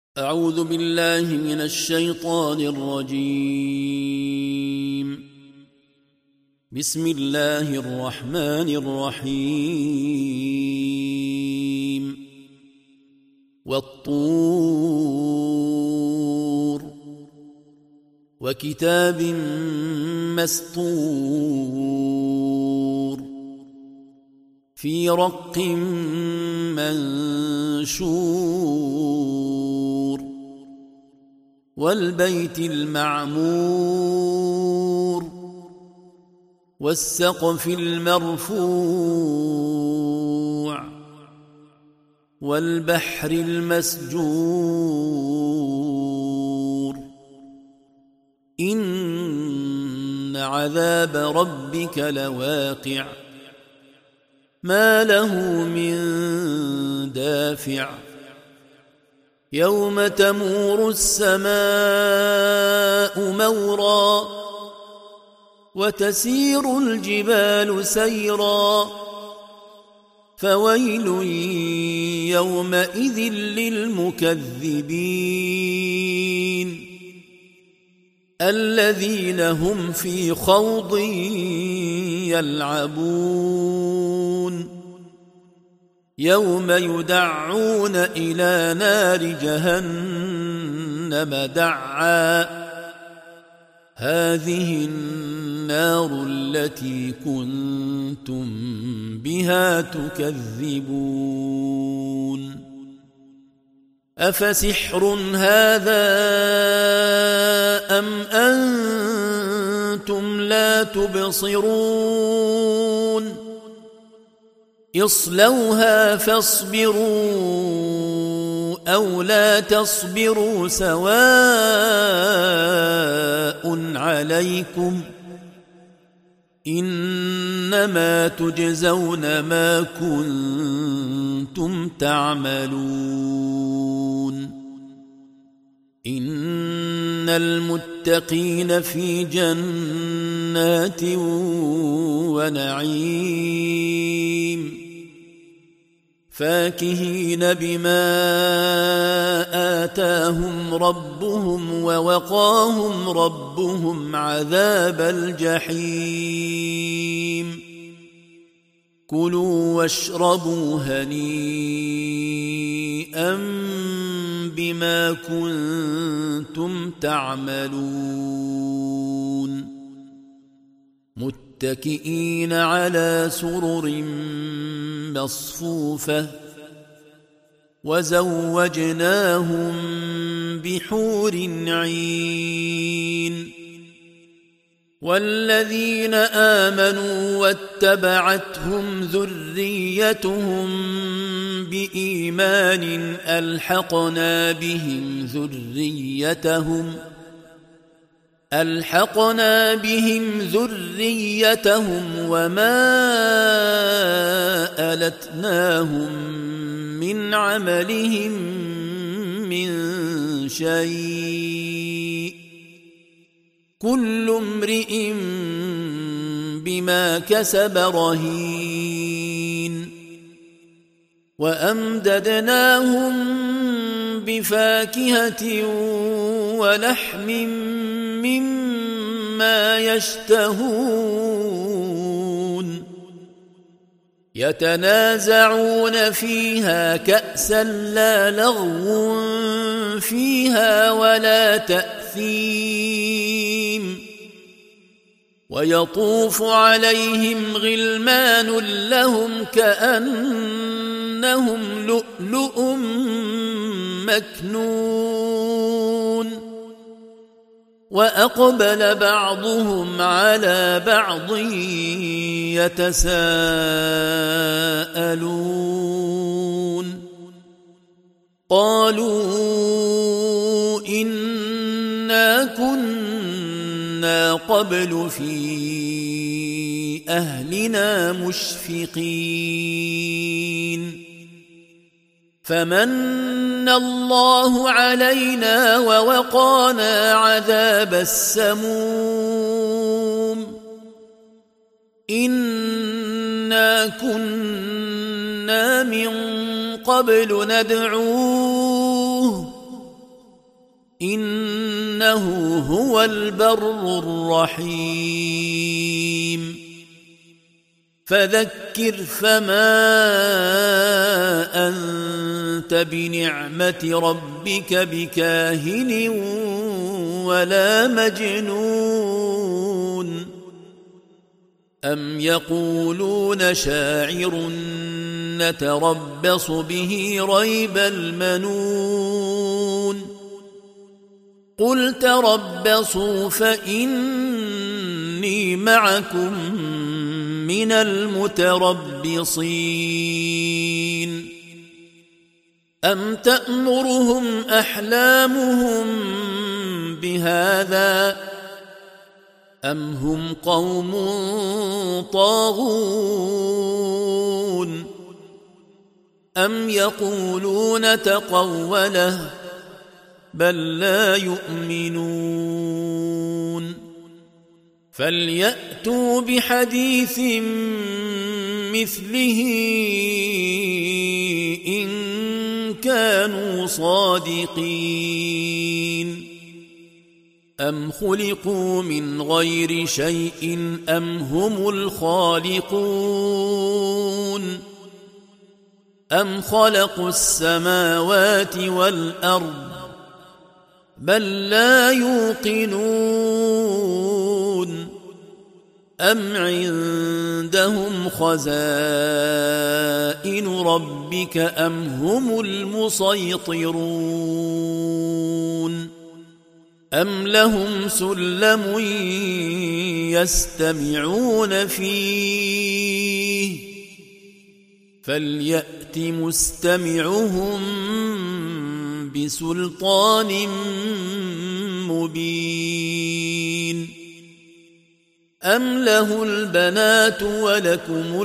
أعوذ بالله من الشيطان الرجيم. بسم الله الرحمن الرحيم. والطور وكتاب مسطور في رق منشور والبيت المعمور والسقف المرفوع والبحر المسجور إن عذاب ربك لواقع ما له من دافع يوم تمور السماء مورا وتسير الجبال سيرا فويل يومئذ للمكذبين الذين هم في خوض يلعبون يوم يدعون إلى نار جهنم دعا هذه النار التي كنتم بها تكذبون أفسحر هذا أم أنتم لا تبصرون اصلوها فاصبروا أو لا تصبروا سواء عليكم إنما تجزون ما كنتم تعملون إن المتقين في جنات ونعيم فاكهين بما آتاهم ربهم ووقاهم ربهم عذاب الجحيم كلوا واشربوا هنيئا بما كنتم تعملون متكئين على سرر مصفوفة وزوجناهم بحور عين والذين آمنوا واتبعتهم ذريتهم بإيمان ألحقنا بهم ذريتهم وما ألتناهم من عملهم من شيء كل امرئ بما كسب رهين وأمددناهم بفاكهة ولحم مما يشتهون يتنازعون فيها كأسا لا لغو فيها ولا تأثيم ويطوف عليهم غلمان لهم كأنهم لؤلؤ مكنون وأقبل بعضهم على بعض يتساءلون قالوا إنا كنا قبل في أهلنا مشفقين فمن الله علينا ووقانا عذاب السموم إنا كنا من قبل ندعوه إنه هو البر الرحيم فذكر فما أنت بنعمة ربك بكاهن ولا مجنون أم يقولون شاعر نتربص به ريب المنون قل تربصوا فإني معكم من المتربصين أم تأمرهم أحلامهم بهذا أم هم قوم طاغون أم يقولون تقوله بل لا يؤمنون فليأتوا بحديث مثله إن كانوا صادقين أم خلقوا من غير شيء أم هم الخالقون أم خلقوا السماوات والأرض بل لا يوقنون أم عندهم خزائن ربك أم هم المسيطرون أم لهم سلم يستمعون فيه فليأت مستمعهم بسلطان مبين أم له البنات ولكم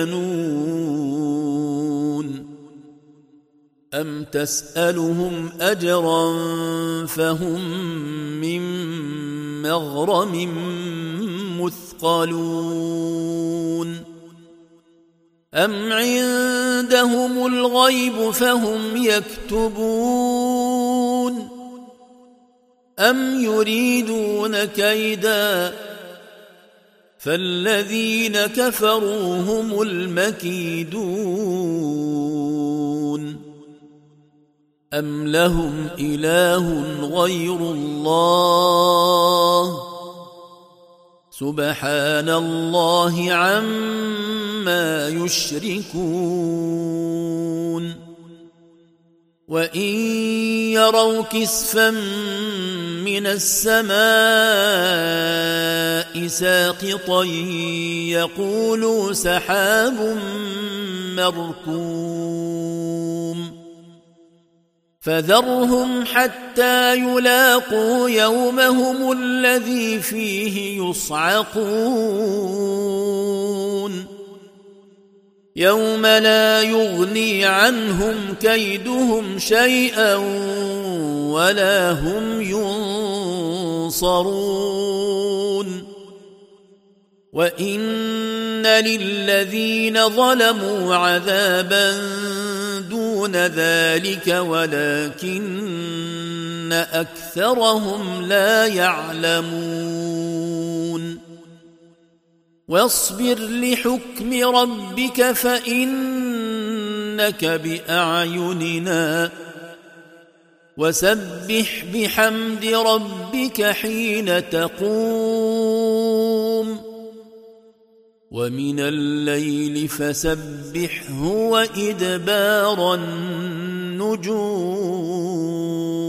البنون أم تسألهم أجرا فهم من مغرم مثقلون أم عندهم الغيب فهم يكتبون أم يريدون كيدا فالذين كفروا هم المكيدون أم لهم إله غير الله سبحان الله عما يشركون وإن يروا كسفا من السماء ساقطا يقولوا سحاب مركوم فذرهم حتى يلاقوا يومهم الذي فيه يصعقون يوم لا يغني عنهم كيدهم شيئا ولا هم ينصرون وإن للذين ظلموا عذابا دون ذلك ولكن أكثرهم لا يعلمون واصبر لحكم ربك فإنك بأعيننا وسبح بحمد ربك حين تقوم ومن الليل فسبحه وإدبار النجوم